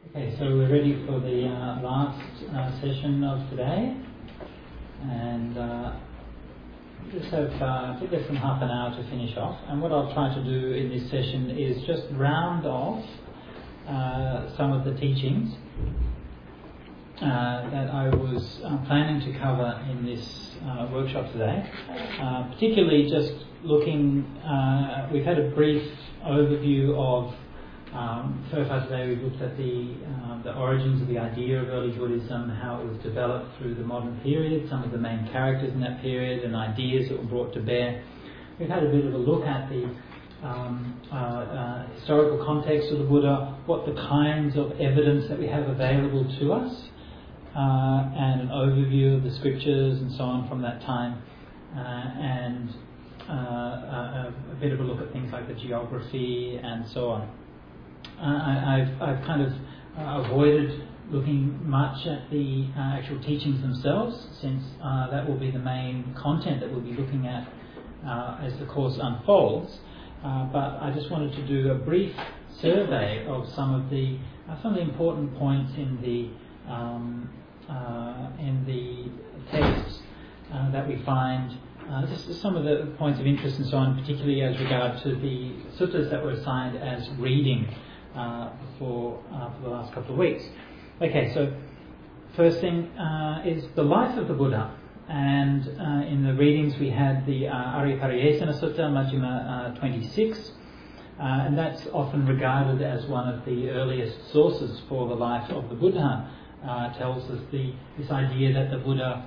Okay, so we're ready for the last session of today, and just have I think less than half an hour to finish off. And what I'll try to do in this session is just round off some of the teachings that I was planning to cover in this workshop today. Particularly just looking, we've had a brief overview of. So far today we've looked at the origins of the idea of early Buddhism, how it was developed through the modern period, some of the main characters in that period and ideas that were brought to bear. We've had a bit of a look at the historical context of the Buddha, what the kinds of evidence that we have available to us, and an overview of the scriptures and so on from that time, and a bit of a look at things like the geography and so on. I've kind of avoided looking much at the actual teachings themselves, since that will be the main content that we'll be looking at as the course unfolds. But I just wanted to do a brief survey of some of the important points in the texts that we find. Just some of the points of interest and so on, particularly as regard to the suttas that were assigned as reading for the last couple of weeks. Okay, so first thing is the life of the Buddha, and in the readings we had the Ariyapariyesana Sutta, Majjhima 26, and that's often regarded as one of the earliest sources for the life of the Buddha. Tells us this idea that the Buddha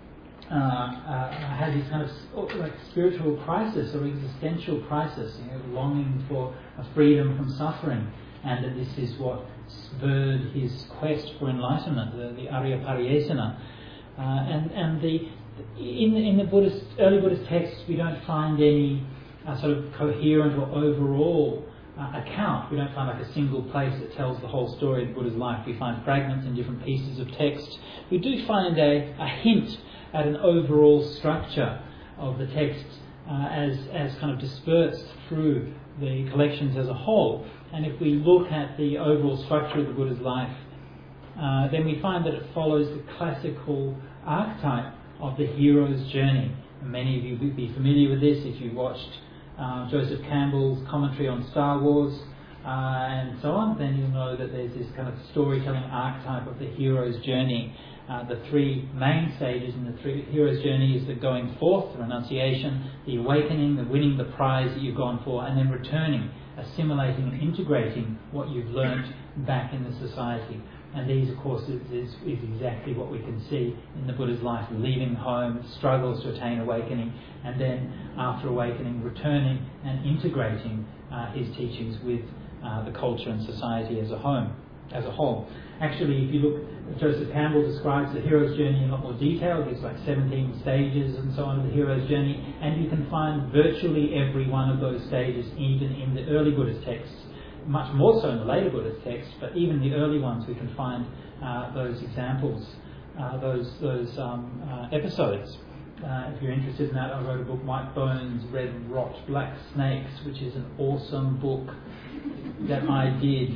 had this kind of like spiritual crisis or existential crisis, longing for a freedom from suffering, and that this is what spurred his quest for enlightenment, the Ariyapariyesana. And in the early Buddhist texts, we don't find any sort of coherent or overall account. We don't find like a single place that tells the whole story of the Buddha's life. We find fragments in different pieces of text. We do find a hint at an overall structure of the text as kind of dispersed through the collections as a whole. And if we look at the overall structure of the Buddha's life, then we find that it follows the classical archetype of the hero's journey. And many of you would be familiar with this if you watched Joseph Campbell's commentary on Star Wars and so on. Then you'll know that there's this kind of storytelling archetype of the hero's journey. The three main stages in the hero's journey is the going forth, the renunciation, the awakening, the winning the prize that you've gone for, and then returning, assimilating and integrating what you've learnt back in the society. And these, of course, is exactly what we can see in the Buddha's life: leaving home, struggles to attain awakening, and then after awakening, returning and integrating his teachings with the culture and society as a whole. Actually, if you look, Joseph Campbell describes the hero's journey in a lot more detail. There's like 17 stages and so on of the hero's journey, and you can find virtually every one of those stages even in the early Buddhist texts. Much more so in the later Buddhist texts, but even the early ones we can find those examples, those episodes. If you're interested in that, I wrote a book, White Bones, Red Rot, Black Snakes, which is an awesome book that I did.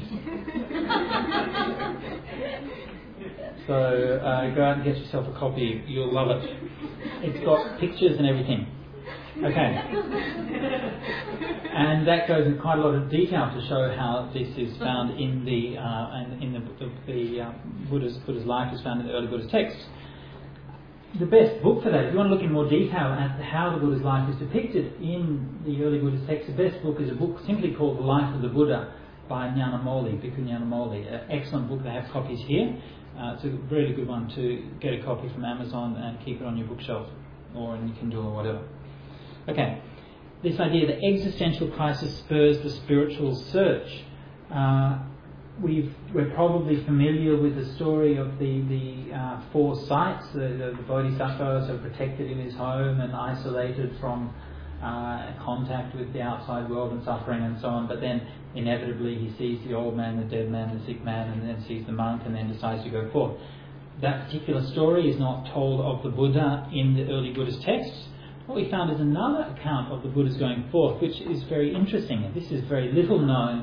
So go out and get yourself a copy. You'll love it. It's got pictures and everything. Okay. And that goes in quite a lot of detail to show how this is found in the Buddha's life is found in the early Buddhist texts. The best book for that, if you want to look in more detail at how the Buddha's life is depicted in the early Buddhist texts, the best book is a book simply called The Life of the Buddha by Nyanamoli, Bhikkhu Nyanamoli. An excellent book. They have copies here. It's a really good one to get a copy from Amazon and keep it on your bookshelf or in your Kindle or whatever. Okay, this idea that existential crisis spurs the spiritual search. We're probably familiar with the story of the four sights. The Bodhisattvas are protected in his home and isolated from contact with the outside world and suffering and so on, but then inevitably he sees the old man, the dead man, the sick man, and then sees the monk and then decides to go forth. That particular story is not told of the Buddha in the early Buddhist texts. What we found is another account of the Buddha's going forth, which is very interesting. This is very little known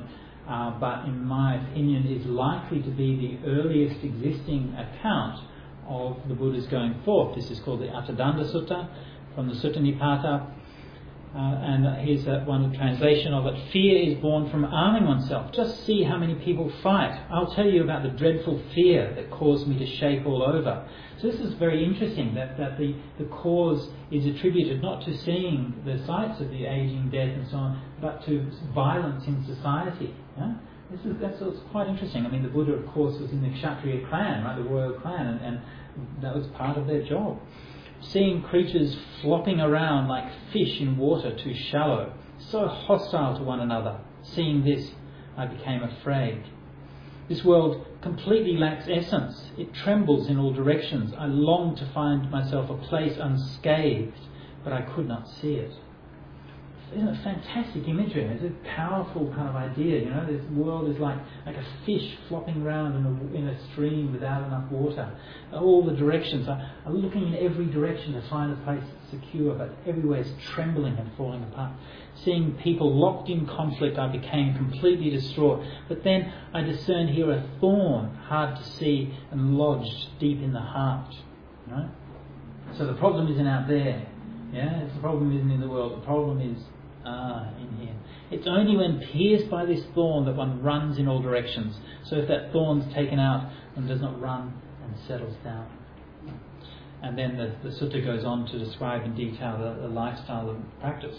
but in my opinion is likely to be the earliest existing account of the Buddha's going forth. This is called the Attadanda Sutta from the Sutta Nipata. And here's one translation of it. Fear is born from arming oneself. Just see how many people fight. I'll tell you about the dreadful fear that caused me to shake all over. So this is very interesting, that the cause is attributed not to seeing the sights of the aging, death and so on, but to violence in society. Yeah? That's quite interesting. I mean, the Buddha, of course, was in the Kshatriya clan, right, the royal clan, and that was part of their job. Seeing creatures flopping around like fish in water too shallow, so hostile to one another. Seeing this, I became afraid. This world completely lacks essence. It trembles in all directions. I longed to find myself a place unscathed, but I could not see it. Isn't it fantastic imagery? It's a powerful kind of idea. You know, this world is like a fish flopping around in a stream without enough water. All the directions are looking in every direction to find a place that's secure, but everywhere is trembling and falling apart. Seeing people locked in conflict, I became completely distraught. But then I discerned here a thorn, hard to see and lodged deep in the heart. You know? So the problem isn't out there. Yeah, the problem isn't in the world. The problem is in here. It's only when pierced by this thorn that one runs in all directions. So if that thorn's taken out, one does not run and settles down. And then the sutta goes on to describe in detail the lifestyle of practice.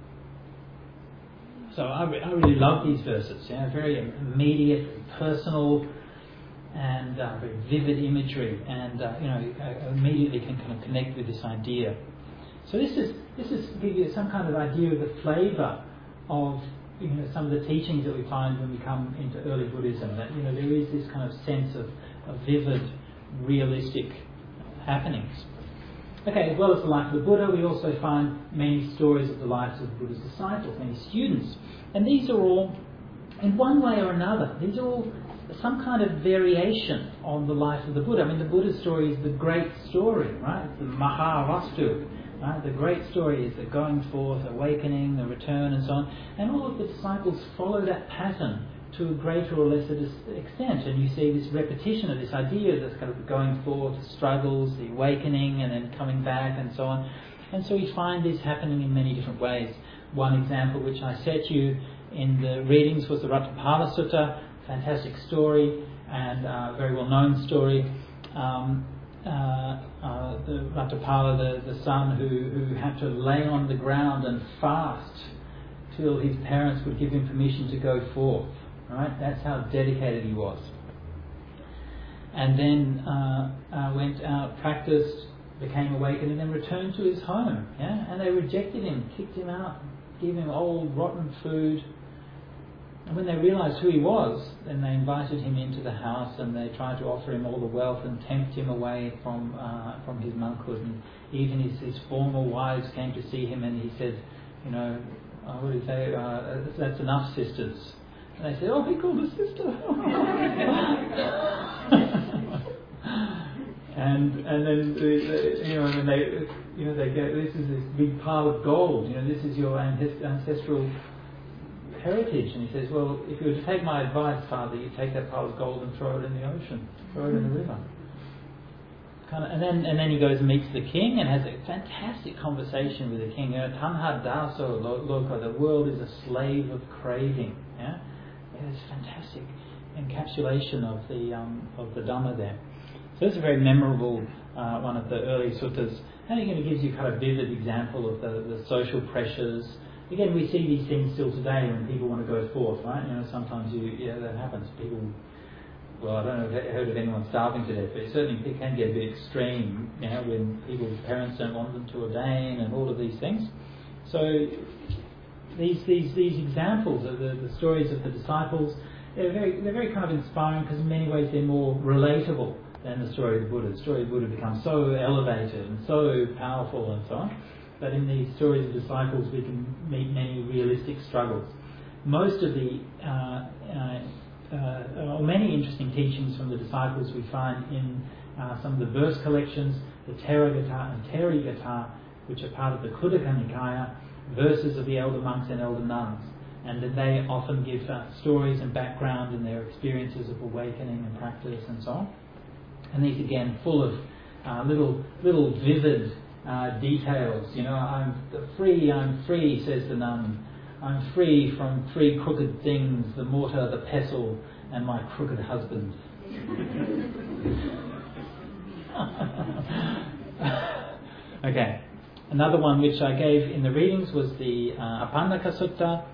So I really love these verses. Yeah, very immediate, personal, and very vivid imagery, and immediately can kind of connect with this idea. So this is give you some kind of idea of the flavour of some of the teachings that we find when we come into early Buddhism. That there is this kind of sense of vivid, realistic happenings. Okay, as well as the life of the Buddha, we also find many stories of the lives of the Buddha's disciples, many students, and these are all, in one way or another, these are all some kind of variation on the life of the Buddha. I mean, the Buddha's story is the great story, right? It's the Mahavastu. Right? The great story is the going forth, awakening, the return and so on. And all of the disciples follow that pattern to a greater or lesser extent. And you see this repetition of this idea, this kind of going forth, struggles, the awakening and then coming back and so on. And so we find this happening in many different ways. One example which I set you in the readings was the Ratthapala Sutta, fantastic story and very well known story. The Ratthapala, the son who had to lay on the ground and fast till his parents would give him permission to go forth. Right? That's how dedicated he was. And then went out, practiced, became awakened, and then returned to his home. Yeah? And they rejected him, kicked him out, gave him old, rotten food. And when they realised who he was, then they invited him into the house and they tried to offer him all the wealth and tempt him away from his monkhood. And even his former wives came to see him and he said, what do you say, that's enough, sisters. And they said, oh, he called us sister. and then they go, this is this big pile of gold. This is your ancestral heritage. And he says, well, if you were to take my advice, Father, you take that pile of gold and throw it in the ocean, throw it in the river. And then he goes and meets the king and has a fantastic conversation with the king. Tanha daso loka, the world is a slave of craving. Yeah, it's fantastic encapsulation of the Dhamma there. So it's a very memorable one of the early suttas, and again it gives you kind of vivid example of the social pressures. Again, we see these things still today when people want to go forth, right? Sometimes that happens. People, well, I don't know if I've heard of anyone starving to death, but it can get a bit extreme, when people's parents don't want them to ordain and all of these things. So these examples of the stories of the disciples, they're very kind of inspiring because in many ways they're more relatable than the story of the Buddha. The story of the Buddha becomes so elevated and so powerful and so on. But in these stories of disciples, we can meet many realistic struggles. Most of the, many interesting teachings from the disciples we find in some of the verse collections, the Theragatha and Therigatha, which are part of the Khuddaka Nikaya, verses of the elder monks and elder nuns. and that they often give stories and background and their experiences of awakening and practice and so on. And these again full of little vivid details. You know, I'm free, says the nun. I'm free from three crooked things: the mortar, the pestle, and my crooked husband. Okay. Another one which I gave in the readings was the Apannaka Sutta,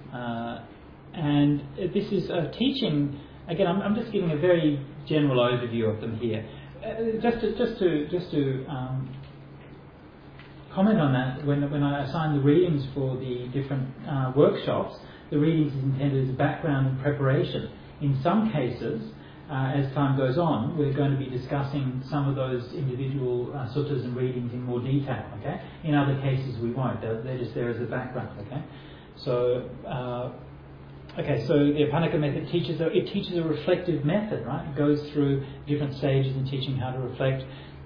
and this is a teaching. Again, I'm just giving a very general overview of them here, just to comment on that. When I assign the readings for the different workshops, the readings is intended as background and preparation. In some cases, as time goes on, we're going to be discussing some of those individual suttas and readings in more detail. Okay. In other cases, we won't. They're just there as a background. Okay. So, so the Apannaka method teaches a reflective method, right? It goes through different stages in teaching how to reflect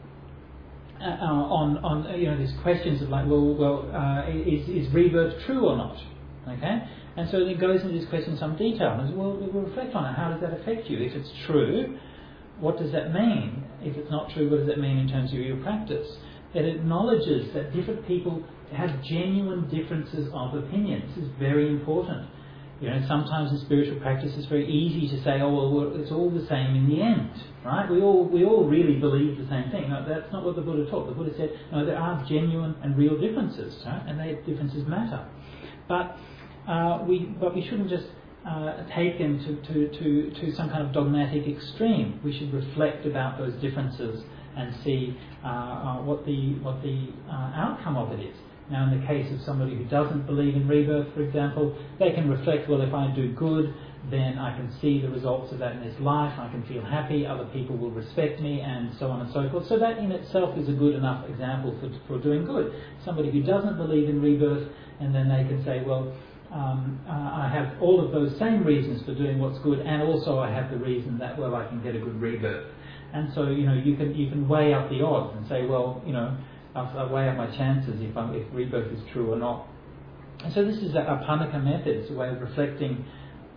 on these questions of like, is rebirth true or not? Okay. And so it goes into this question in some detail. And we'll reflect on it. How does that affect you? If it's true, what does that mean? If it's not true, what does that mean in terms of your practice? It acknowledges that different people have genuine differences of opinion. This is very important. You know, sometimes in spiritual practice it's very easy to say, it's all the same in the end, right? We all really believe the same thing. No, that's not what the Buddha taught. The Buddha said, no, there are genuine and real differences, right? And those differences matter. But we shouldn't just take them to some kind of dogmatic extreme. We should reflect about those differences and see what the outcome of it is. Now, in the case of somebody who doesn't believe in rebirth, for example, they can reflect, well, if I do good, then I can see the results of that in this life, I can feel happy, other people will respect me, and so on and so forth. So that in itself is a good enough example for doing good. Somebody who doesn't believe in rebirth, and then they can say, well, I have all of those same reasons for doing what's good, and also I have the reason that, well, I can get a good rebirth. And so, you know, you can weigh up the odds and say, well, you know, I'll weigh up my chances if rebirth is true or not. And so this is a Apannaka method. It's a way of reflecting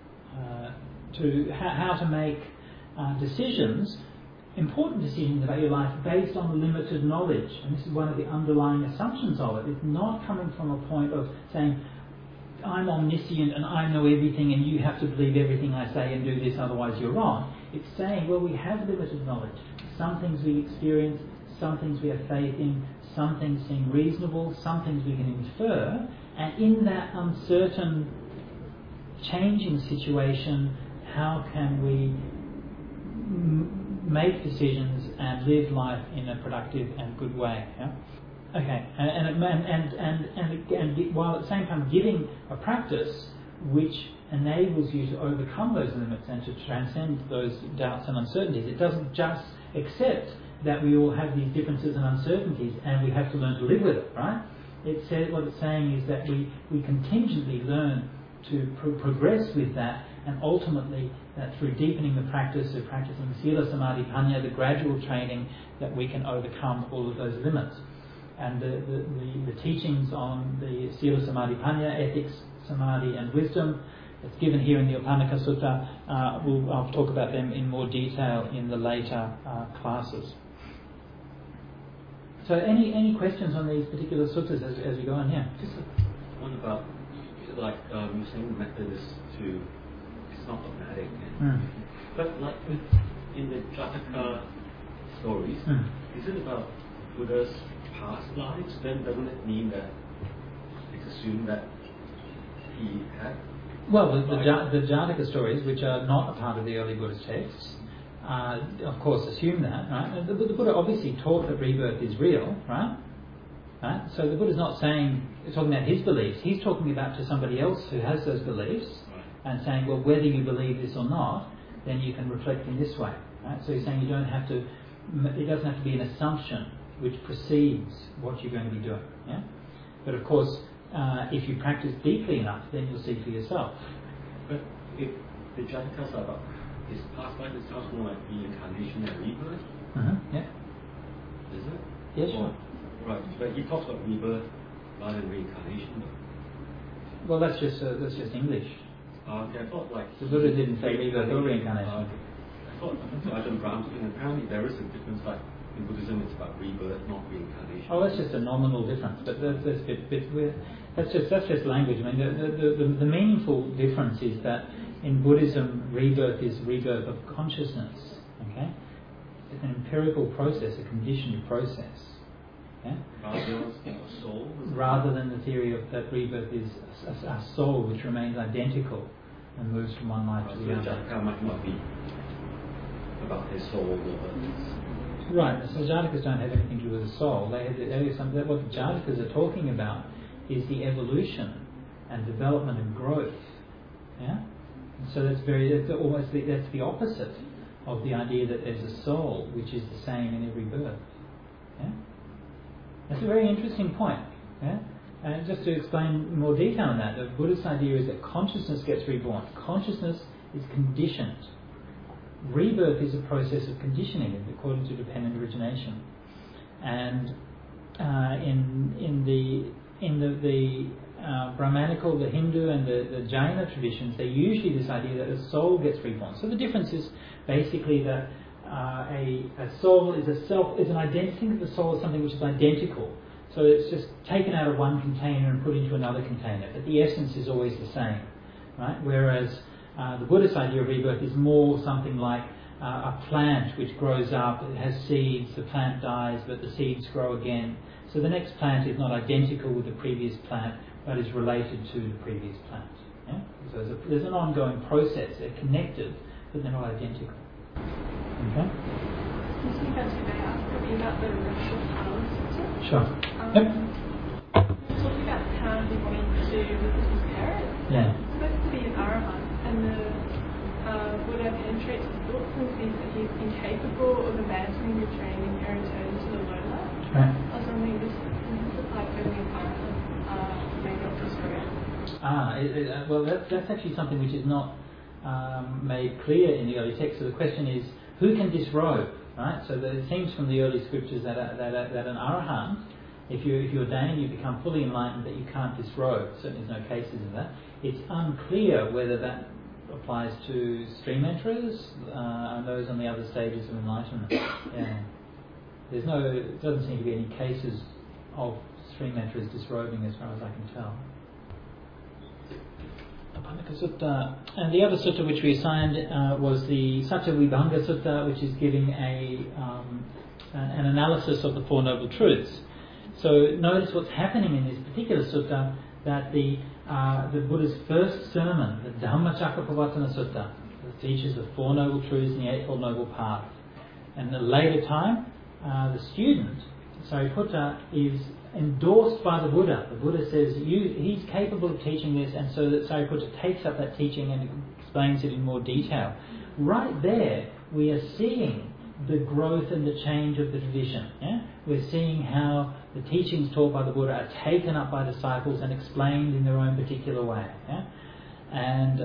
to how to make decisions, important decisions about your life based on limited knowledge. And this is one of the underlying assumptions of it. It's not coming from a point of saying, I'm omniscient and I know everything and you have to believe everything I say and do this, otherwise you're wrong. It's saying, well, we have limited knowledge. Some things we experience, some things we have faith in, some things seem reasonable, some things we can infer, and in that uncertain, changing situation, how can we make decisions and live life in a productive and good way? Yeah? Okay, and while at the same time giving a practice which enables you to overcome those limits and to transcend those doubts and uncertainties, it doesn't just accept that we all have these differences and uncertainties and we have to learn to live with it, right? What it's saying is that we contingently learn to progress with that, and ultimately that through deepening the practice of practicing Sila, Samadhi, Panya, the gradual training, that we can overcome all of those limits. And the teachings on the Sila, Samadhi, Panya, ethics, samadhi and wisdom, that's given here in the Apannaka Sutta, I'll talk about them in more detail in the later classes. So any questions on these particular suttas as we go on here? Just one about, like you're saying the method is it's not dogmatic. But like in the Jataka stories, is it about Buddha's past lives? Then doesn't it mean that it's assumed that he had? Well, the Jataka stories, which are not a part of the early Buddhist texts, of course assume that, right? The Buddha obviously taught that rebirth is real, right? So the Buddha's not talking about his beliefs. He's talking about to somebody else who has those beliefs, and saying, well, whether you believe this or not, then you can reflect in this way, right? So he's saying it doesn't have to be an assumption which precedes what you're going to be doing, yeah? But of course, if you practice deeply enough, then you'll see for yourself. But if the Jatakas are about his past life, it sounds more like reincarnation and rebirth. Yeah. Is it? Yes, sure. Right, but he talks about rebirth rather than reincarnation. Well, that's just English. Okay, I thought like The Buddha didn't say rebirth or reincarnation. I thought Ajahn Brahm, and apparently there is a difference. Like in Buddhism, it's about rebirth, not reincarnation. Oh, that's just a nominal difference, but that's just language. I mean, the meaningful difference is that in Buddhism, rebirth is rebirth of consciousness. Okay, it's an empirical process, a conditioned process. Yeah? Rather than the theory of that rebirth is a soul which remains identical and moves from one life to the other. How might not be about his soul or right, so Jatakas don't have anything to do with the soul. What the Jatakas are talking about is the evolution and development and growth. Yeah? And so that's the opposite of the idea that there's a soul which is the same in every birth. Yeah? That's a very interesting point. Yeah? And just to explain in more detail on that, the Buddhist idea is that consciousness gets reborn. Consciousness is conditioned. Rebirth is a process of conditioning according to dependent origination. And in the Brahmanical, the Hindu and the Jaina traditions, they usually this idea that a soul gets reborn. So the difference is basically that a soul is an identity. Think of the soul as something which is identical. So it's just taken out of one container and put into another container, but the essence is always the same, right? Whereas the Buddhist idea of rebirth is more something like a plant which grows up, it has seeds, the plant dies, but the seeds grow again. So the next plant is not identical with the previous plant, but is related to the previous plant. Yeah? So there's an ongoing process. They're connected, but they're not identical. Okay? About the racial powers. Sure. Yep. Talking about how he wanted to visit his parents. Yeah. He's supposed to be an arahant, and the Buddha penetrates his thoughts and sees that he's incapable of abandoning the training and returning to the low life. Right. I was wondering, this apply to the arahant, maybe not Australia. Well, that's actually something which is not made clear in the early text. So the question is, who can disrobe? Right, so it seems from the early scriptures that an arahant, if you ordain, you become fully enlightened, that you can't disrobe. Certainly, there's no cases of that. It's unclear whether that applies to stream enterers and those on the other stages of enlightenment. Yeah, it doesn't seem to be any cases of stream enterers disrobing, as far as I can tell. Sutta. And the other sutta which we assigned was the Sattva Vibhanga Sutta, which is giving an analysis of the Four Noble Truths. So notice what's happening in this particular sutta, that the Buddha's first sermon, the Dhammacakkappavattana Sutta, teaches the Four Noble Truths and the Eightfold Noble Path. And at a later time, the student, Sariputta, is endorsed by the Buddha. The Buddha says he's capable of teaching this, and so that Sariputta takes up that teaching and explains it in more detail. Right there, we are seeing the growth and the change of the tradition. Yeah? We're seeing how the teachings taught by the Buddha are taken up by disciples and explained in their own particular way. Yeah? And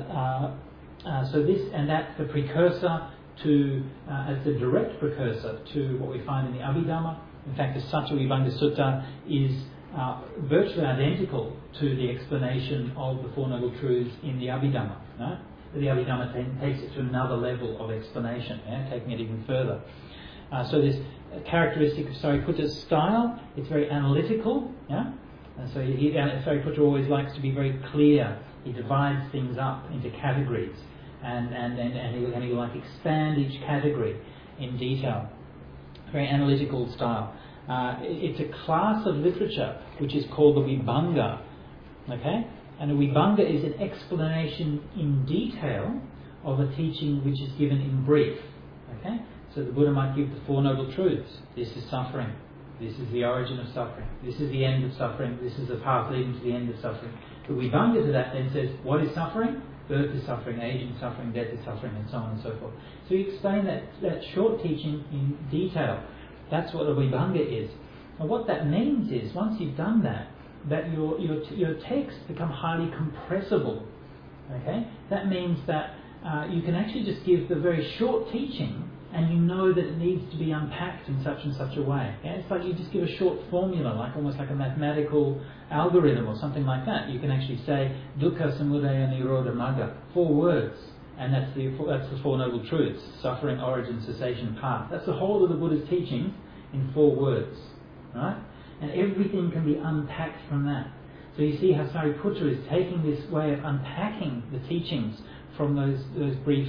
that's the precursor to, as the direct precursor to what we find in the Abhidhamma. In fact, the Sattva Vibhanga Sutta is virtually identical to the explanation of the Four Noble Truths in the Abhidhamma. Right? The Abhidhamma takes it to another level of explanation, taking it even further. So this characteristic of Sariputta's style, it's very analytical. Yeah? And so Sariputta always likes to be very clear. He divides things up into categories, and he will expand each category in detail. Very analytical style. It's a class of literature which is called the Vibhanga. Okay? And a Vibhanga is an explanation in detail of a teaching which is given in brief. Okay? So the Buddha might give the Four Noble Truths. This is suffering. This is the origin of suffering. This is the end of suffering. This is the path leading to the end of suffering. The Vibhanga to that then says, what is suffering? Birth is suffering, aging is suffering, death is suffering, and so on and so forth. So you explain that short teaching in detail. That's what a Vibhanga is. And what that means is, once you've done that your texts become highly compressible. Okay? That means that you can actually just give the very short teaching and you know that it needs to be unpacked in such and such a way. Yeah? It's like you just give a short formula, like almost like a mathematical algorithm or something like that. You can actually say dukkha, samudaya, nirodha, magga, 4 words, and that's the 4 noble truths: suffering, origin, cessation, path. That's the whole of the Buddha's teaching in 4 words, right? And everything can be unpacked from that. So you see how Sariputta is taking this way of unpacking the teachings from those brief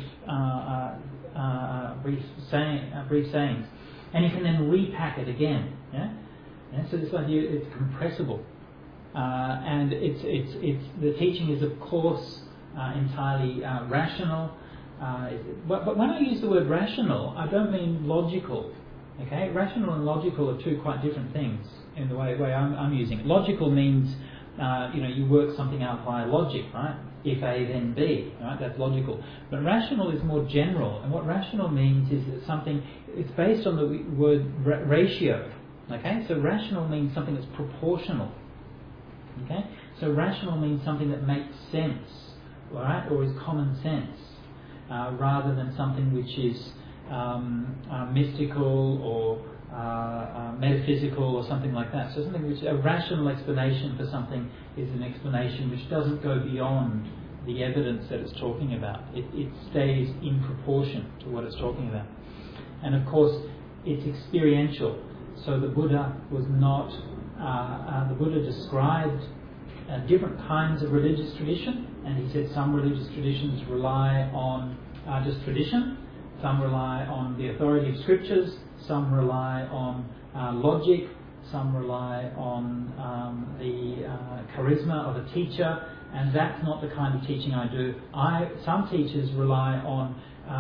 sayings, and you can then repack it again. Yeah? So this idea, it's compressible, and it's the teaching is of course entirely rational. But when I use the word rational, I don't mean logical. Okay, rational and logical are 2 quite different things in the way I'm using it. Logical means you work something out via logic, right? If A, then B, right? That's logical. But rational is more general, and what rational means is that it's based on the word ratio. Okay, so rational means something that's proportional. Okay, so rational means something that makes sense, right, or is common sense, rather than something which is mystical or metaphysical or something like that. So something which a rational explanation for something is an explanation which doesn't go beyond the evidence that it's talking about. It stays in proportion to what it's talking about. And of course, it's experiential. So the Buddha was not. The Buddha described different kinds of religious tradition, and he said some religious traditions rely on just tradition. Some rely on the authority of scriptures, some rely on logic, some rely on the charisma of a teacher, and that's not the kind of teaching I do. Some teachers rely on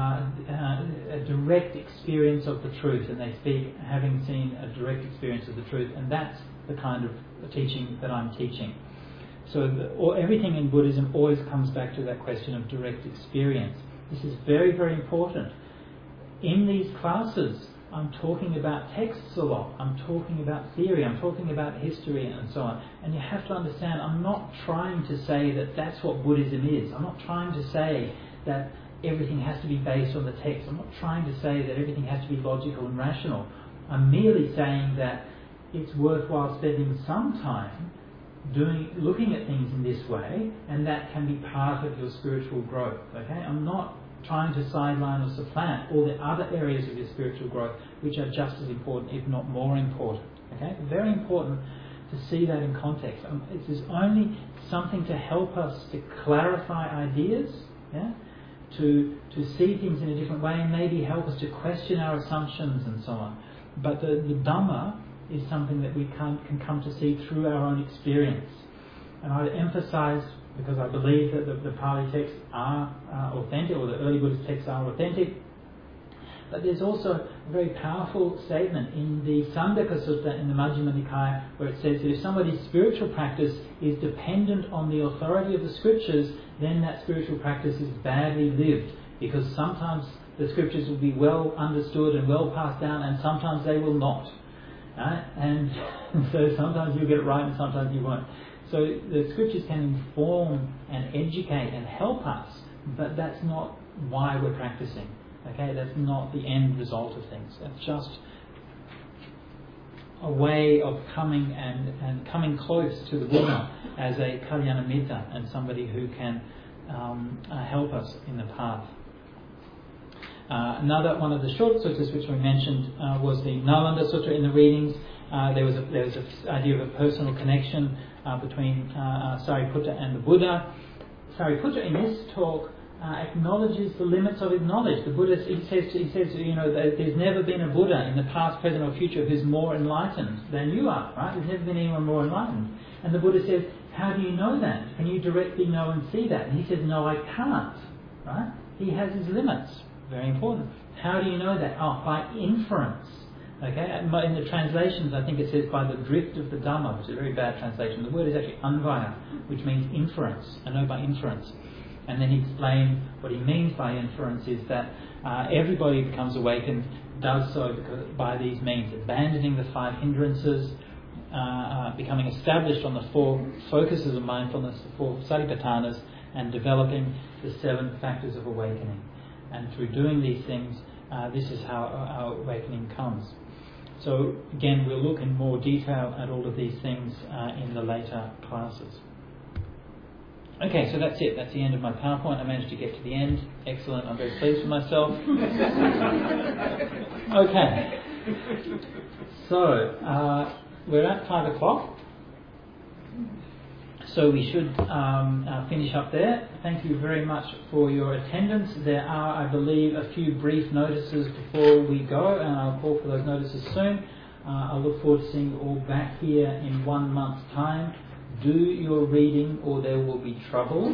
a direct experience of the truth, and they speak having seen a direct experience of the truth, and that's the kind of teaching that I'm teaching. So everything in Buddhism always comes back to that question of direct experience. This is very, very important. In these classes, I'm talking about texts a lot. I'm talking about theory. I'm talking about history and so on. And you have to understand, I'm not trying to say that that's what Buddhism is. I'm not trying to say that everything has to be based on the text. I'm not trying to say that everything has to be logical and rational. I'm merely saying that it's worthwhile spending some time looking at things in this way, and that can be part of your spiritual growth. Okay, I'm not trying to sideline or supplant all the other areas of your spiritual growth, which are just as important, if not more important. Okay, very important to see that in context. It is only something to help us to clarify ideas, yeah, to see things in a different way, and maybe help us to question our assumptions and so on. But the Dhamma is something that we can come to see through our own experience. And I emphasize, because I believe that the Pali texts are authentic, or the early Buddhist texts are authentic, but there's also a very powerful statement in the Sandaka Sutta in the Majjhima Nikaya, where it says that if somebody's spiritual practice is dependent on the authority of the scriptures, then that spiritual practice is badly lived, because sometimes the scriptures will be well understood and well passed down, and sometimes they will not. Right? And so sometimes you'll get it right and sometimes you won't. So the scriptures can inform and educate and help us, but that's not why we're practicing. Okay, that's not the end result of things. It's just a way of coming and coming close to the Buddha as a Kalyana Mitta and somebody who can help us in the path. Another one of the short suttas which we mentioned was the Nalanda Sutta in the readings. There was an idea of a personal connection between Sariputta and the Buddha. Sariputta in this talk acknowledges the limits of his knowledge. The Buddha, he says, that there's never been a Buddha in the past, present, or future who's more enlightened than you are. Right? There's never been anyone more enlightened. And the Buddha says, how do you know that? Can you directly know and see that? And he says, no, I can't. Right? He has his limits. Very important. How do you know that? Oh, by inference. Okay. In the translations, I think it says by the drift of the Dhamma, which is a very bad translation. The word is actually anvaya, which means inference. I know by inference. And then he explained what he means by inference is that everybody who becomes awakened does so by these means, abandoning the 5 hindrances, becoming established on the 4 focuses of mindfulness, the 4 satipatthanas, and developing the 7 factors of awakening. And through doing these things, this is how our awakening comes. So again, we'll look in more detail at all of these things in the later classes. Okay, so that's it. That's the end of my PowerPoint. I managed to get to the end. Excellent. I'm very pleased with myself. Okay. So, we're at 5 o'clock. So we should finish up there. Thank you very much for your attendance. There are, I believe, a few brief notices before we go, and I'll call for those notices soon. I look forward to seeing you all back here in 1 month's time. Do your reading or there will be trouble.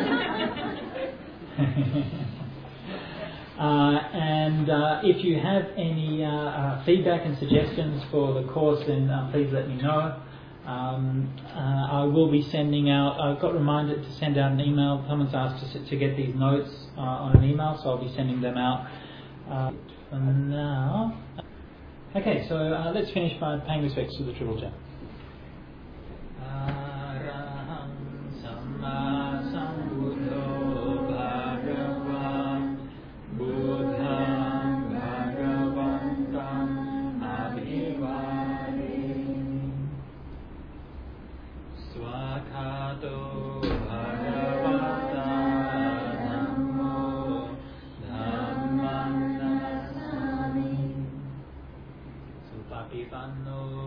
And if you have any feedback and suggestions for the course, then please let me know. I will be sending out, I've got reminded to send out an email. Someone's asked to get these notes on an email, so I'll be sending them out for now. Okay, so let's finish by paying respects to the Triple Gem. Panno